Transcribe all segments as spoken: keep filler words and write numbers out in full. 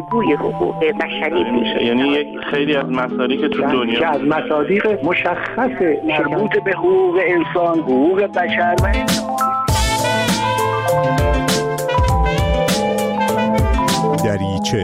الگوی حقوق بشری میشه. یعنی یک خیلی از مصادیق تو دنیا که از مصادیق مشخص مربوط به حقوق انسان، حقوق بشر و دریچه.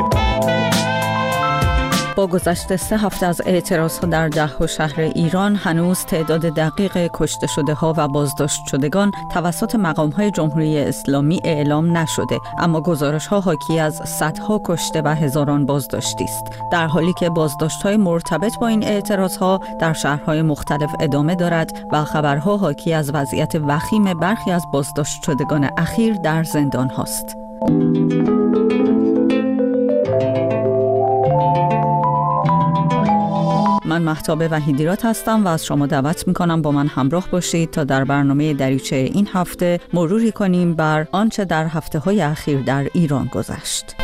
با گذشت سه هفته از اعتراضها در ده شهر ایران، هنوز تعداد دقیق کشته شده ها و بازداشت شدگان توسط مقام های جمهوری اسلامی اعلام نشده، اما گزارش ها حاکی از صدها کشته و هزاران بازداشتی است، در حالی که بازداشت های مرتبط با این اعتراض ها در شهرهای مختلف ادامه دارد و خبرها حاکی از وضعیت وخیم برخی از بازداشت شدگان اخیر در زندان هاست. من مهتاب وحیدیرات هستم و از شما دعوت میکنم با من همراه باشید تا در برنامه دریچه این هفته مروری کنیم بر آنچه در هفته‌های اخیر در ایران گذشت.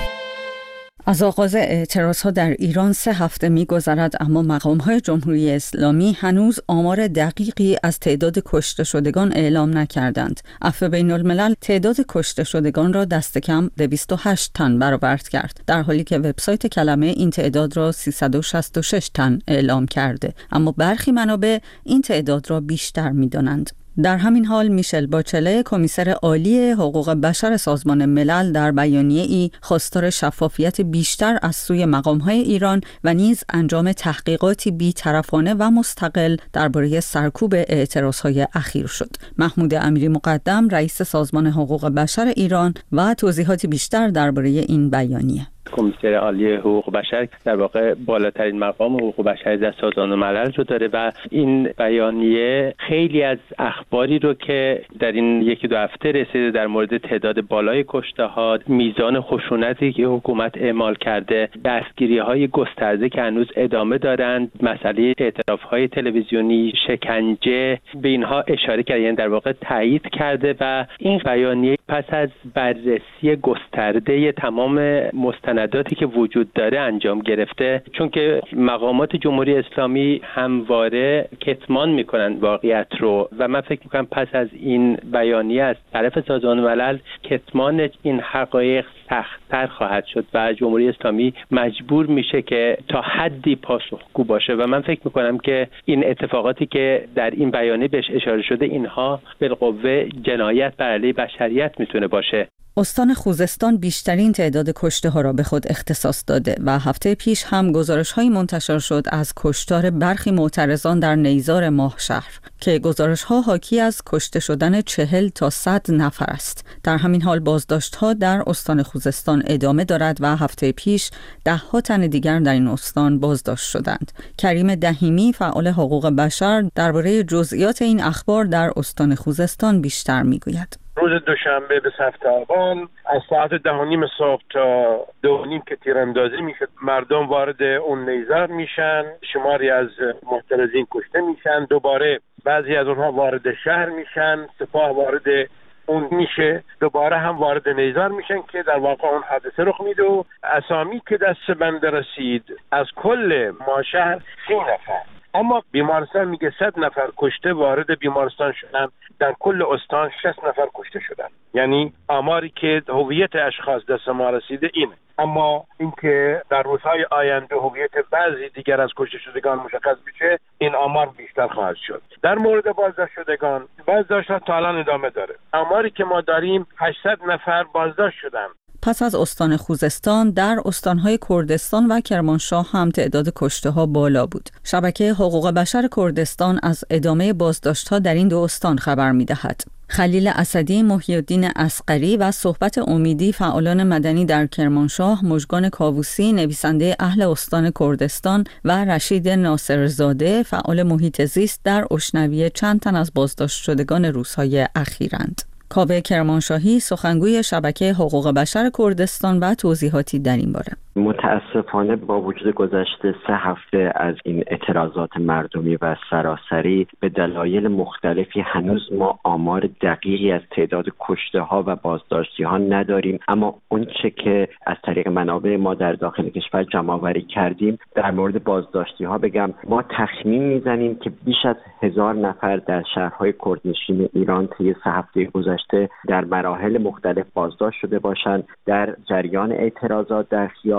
از آغاز اعتراضها در ایران سه هفته می‌گذرد، اما مقام‌های جمهوری اسلامی هنوز آمار دقیقی از تعداد کشته شدگان اعلام نکردند. عفو بین‌الملل تعداد کشته شدگان را دست کم دویست و هشت تن برآورد کرد، در حالی که وبسایت کلمه این تعداد را سیصد و شصت و شش تن اعلام کرده، اما برخی منابع این تعداد را بیشتر می‌دانند. در همین حال میشل باچله، کمیسر عالی حقوق بشر سازمان ملل، در بیانیه‌ای خواستار شفافیت بیشتر از سوی مقام‌های ایران و نیز انجام تحقیقاتی بی‌طرفانه و مستقل درباره سرکوب اعتراض‌های اخیر شد. محمود امیری مقدم، رئیس سازمان حقوق بشر ایران، و توضیحاتی بیشتر درباره این بیانیه. کمیسر عالی حقوق بشر در واقع بالاترین مقام حقوق بشر در سازمان ملل رو داره و این بیانیه خیلی از اخباری رو که در این یکی دو هفته رسیده در مورد تعداد بالای کشته ها، میزان خشونتی که حکومت اعمال کرده، دستگیری های گسترده که هنوز ادامه دارند، مسئله اعتراف های تلویزیونی، شکنجه، به اینها اشاره کرده، یعنی در واقع تایید کرده و این بیانیه پس از بررسی گسترده تمام مستند نداتی که وجود داره انجام گرفته، چون که مقامات جمهوری اسلامی همواره کتمان میکنن واقعیت رو و من فکر میکنم پس از این بیانیه از طرف سازمان ملل کتمان این حقایق سخت‌تر خواهد شد و جمهوری اسلامی مجبور میشه که تا حدی پاسخگو باشه و من فکر میکنم که این اتفاقاتی که در این بیانیه بهش اشاره شده اینها بالقوه جنایت بر علیه بشریت میتونه باشه. استان خوزستان بیشترین تعداد کشته ها را به خود اختصاص داده و هفته پیش هم گزارش هایی منتشر شد از کشتار برخی معترضان در نیزار ماهشهر که گزارش ها حاکی از کشته شدن چهل تا صد نفر است. در همین حال بازداشت ها در استان خوزستان ادامه دارد و هفته پیش ده ها تن دیگر در این استان بازداشت شدند. کریم دهیمی، فعال حقوق بشر، درباره جزئیات این اخبار در استان خوزستان بیشتر میگوید. روز دوشنبه به هفت آبان از ساعت ده و نیم صبح تا دو و نیم که تیراندازی میشه، مردم وارد اون نیزار میشن، شماری از معترضین کشته میشن، دوباره بعضی از اونها وارد شهر میشن، سپاه وارد اون میشه، دوباره هم وارد نیزار میشن که در واقع اون حادثه رخ میده و اسامی که دست بنده رسید از کل ماشهر سی نفر، اما بیمارستان میگه صد نفر کشته وارد بیمارستان شدن، در کل استان شصت نفر کشته شدن. یعنی آماری که هویت اشخاص دست ما رسیده اینه، اما اینکه در روزهای آینده هویت بعضی دیگر از کشته شدگان مشخص بشه، این آمار بیشتر خواهد شد. در مورد بازداشت شدگان، بازداشت‌ها تا الان ادامه داره. آماری که ما داریم هشتصد نفر بازداشت شدن. پس از استان خوزستان، در استانهای کردستان و کرمانشاه هم تعداد کشته‌ها بالا بود. شبکه حقوق بشر کردستان از ادامه بازداشت‌ها در این دو استان خبر می‌دهد. خلیل اسدی، محی الدین اصغری و صحبت امیدی، فعالان مدنی در کرمانشاه، مژگان کاووسی، نویسنده اهل استان کردستان، و رشید ناصرزاده، فعال محیط زیست، در اشنویه چند تن از بازداشت شدگان روزهای اخیرند. کاوه کرمانشاهی، سخنگوی شبکه حقوق بشر کردستان، و توضیحاتی در این باره. متاسفانه با وجود گذشت سه هفته از این اعتراضات مردمی و سراسری به دلایل مختلفی هنوز ما آمار دقیقی از تعداد کشته ها و بازداشتی ها نداریم، اما اون چه که از طریق منابع ما در داخل کشور جمع آوری کردیم در مورد بازداشتی ها بگم، ما تخمین میزنیم که بیش از هزار نفر در شهرهای کردنشین ایران طی سه هفته گذشته در مراحل مختلف بازداشت شده باشند در جریان اعتراضات در خیابان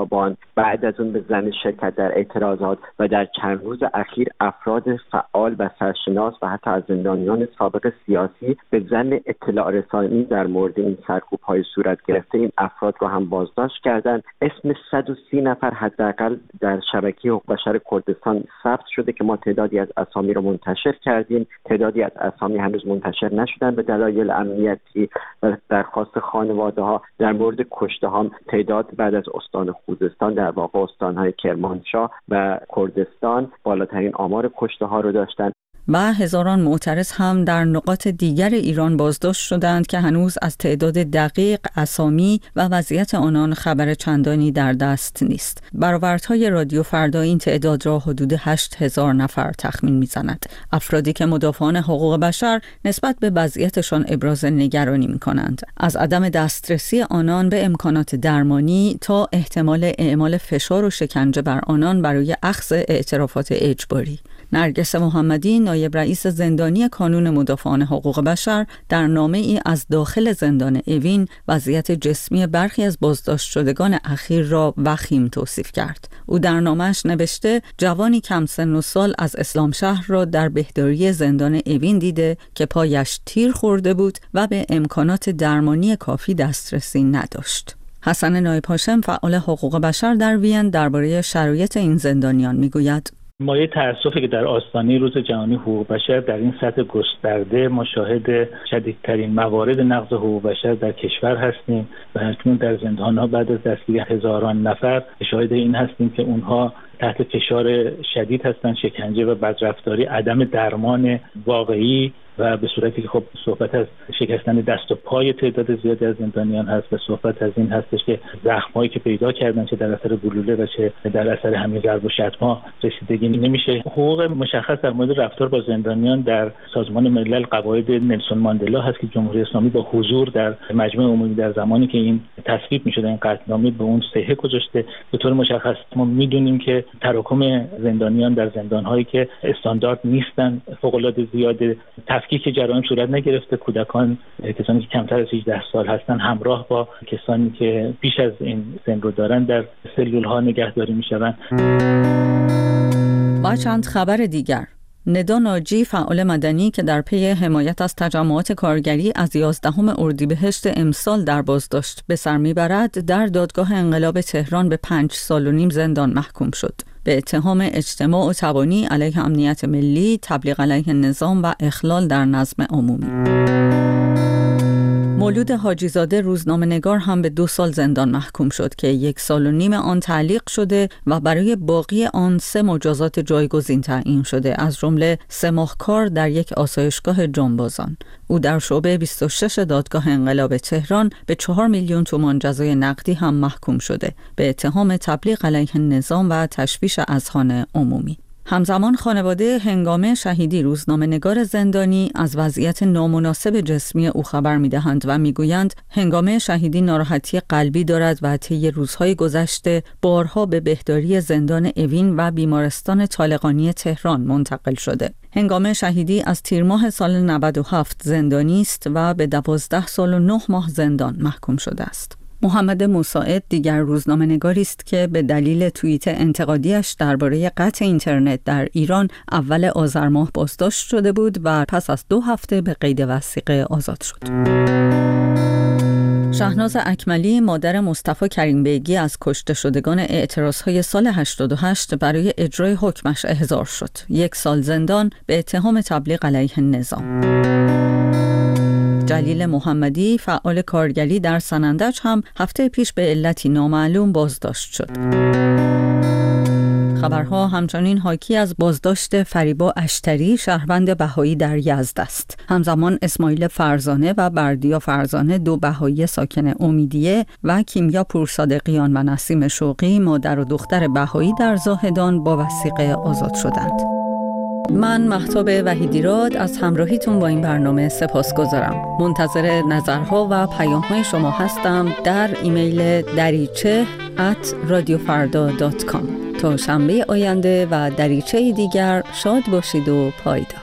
خیابان، بعد از اون به زن شرکت در اعتراضات و در چند روز اخیر افراد فعال و سرشناس و حتی از زندانیان سابق سیاسی به زن اطلاع رسانی در مورد این سرکوب‌های صورت گرفته این افراد رو هم بازداشت کردند. اسم صد و سی نفر حداقل در شبکه حقوق بشر کردستان ثبت شده که ما تعدادی از اسامی رو منتشر کردیم. تعدادی از اسامی هنوز منتشر نشدن به دلایل امنیتی و درخواست خانواده‌ها. در مورد کشته ها تعداد بعد از استان خوزستان در واقع استان‌های کرمانشاه و کردستان بالاترین آمار کشته ها رو داشتن. و هزاران معترض هم در نقاط دیگر ایران بازداشت شدند که هنوز از تعداد دقیق، اسامی و وضعیت آنان خبر چندانی در دست نیست. برآوردهای رادیو فردا این تعداد را حدود هشت هزار نفر تخمین می‌زند. افرادی که مدافعان حقوق بشر نسبت به وضعیتشان ابراز نگرانی می‌کنند، از عدم دسترسی آنان به امکانات درمانی تا احتمال اعمال فشار و شکنجه بر آنان برای اخذ اعترافات اجباری. نرگس محمدی، نایب رئیس زندانی کانون مدافعان حقوق بشر، در نامه‌ای از داخل زندان اوین وضعیت جسمی برخی از بازداشت شدگان اخیر را وخیم توصیف کرد. او در نامه‌اش نوشته جوانی کم سن و سال از اسلام شهر را در بهداری زندان اوین دیده که پایش تیر خورده بود و به امکانات درمانی کافی دسترسی نداشت. حسن نایب هاشم، فعال حقوق بشر در وین، درباره شرایط این زندانیان میگوید: مایه تأسفی که در آستانه روز جهانی حقوق بشر در این سطح گسترده مشاهده شدیدترین موارد نقض حقوق بشر در کشور هستیم و اکنون در زندان‌ها بعد از دستگیری هزاران نفر شاهد این هستیم که اونها تحت فشار شدید هستند، شکنجه و بدرفتاری، عدم درمان واقعی و به صورتی که خب صحبت از شکستن دست و پای تعداد زیادی از زندانیان هست و صحبت از این هستش که زخم‌هایی که پیدا کردن چه در اثر گلوله و چه در اثر همین ضرب و شتم‌ها رسیدگی نمیشه. حقوق مشخص در مورد رفتار با زندانیان در سازمان ملل قواعد نلسون ماندلا هست که جمهوری اسلامی با حضور در مجمع عمومی در زمانی که این تصویب می‌شد این قطعنامه به اون صحه گذاشته. به طور مشخص ما می‌دونیم که تراکم زندانیان در زندان‌هایی که استاندارد نیستن فوق‌العاده زیاده. تفکیک جرایم صورت نگرفته. کودکان، کسانی که کمتر از هجده سال هستند، همراه با کسانی که بیش از این سن رو دارن در سلول‌ها نگهداری می‌شوند. با چند خبر دیگر: ندا ناجی، فعال مدنی که در پی حمایت از تجمعات کارگری از یازدهم اردیبهشت امسال در بازداشت به سر میبرد، در دادگاه انقلاب تهران به پنج سال و نیم زندان محکوم شد به اتهام اجتماع و تبانی علیه امنیت ملی، تبلیغ علیه نظام و اخلال در نظم عمومی. مولود حاجیزاده، روزنامه‌نگار، هم به دو سال زندان محکوم شد که یک سال و نیم آن تعلیق شده و برای باقی آن سه مجازات جایگزین تعیین شده، از جمله سه ماه کار در یک آسایشگاه جانبازان. او در شعبه بیست و شش دادگاه انقلاب تهران به چهار میلیون تومان جزای نقدی هم محکوم شده به اتهام تبلیغ علیه نظام و تشویش اذهان عمومی. همزمان خانواده هنگامه شهیدی، روزنامه‌نگار زندانی، از وضعیت نامناسب جسمی او خبر می‌دهند و می‌گویند هنگامه شهیدی ناراحتی قلبی دارد و طی روزهای گذشته بارها به بهداری زندان اوین و بیمارستان طالقانی تهران منتقل شده. هنگامه شهیدی از تیر ماه سال نود و هفت زندانی است و به دوازده سال و نه ماه زندان محکوم شده است. محمد مساعد دیگر روزنامه‌نگاری است که به دلیل توییت انتقادیش درباره قطع اینترنت در ایران اول آذر ماه بازداشت شده بود و پس از دو هفته به قید وثیقه آزاد شد. شهناز اکملی، مادر مصطفی کریم بیگی، از کشته شدگان اعتراضهای سال هشتاد و هشت برای اجرای حکمش احضار شد. یک سال زندان به اتهام تبلیغ علیه نظام. جلیل محمدی، فعال کارگری در سنندج، هم هفته پیش به علتی نامعلوم بازداشت شد. خبرها همچنین حاکی از بازداشت فریبا اشتری، شهروند بهایی در یزد است. همزمان اسماعیل فرزانه و بردیا فرزانه، دو بهایی ساکن امیدیه، و کیمیا پورصادقیان و نسیم شوقی، مادر و دختر بهایی در زاهدان، با وثیقه آزاد شدند. من مهتاب وحیدیراد از همراهیتون با این برنامه سپاسگزارم. منتظر نظرها و پیام‌های شما هستم در ایمیل دریچه ات رادیو فردا دات کام. تا شنبه آینده و دریچه دیگر، شاد باشید و پایدار.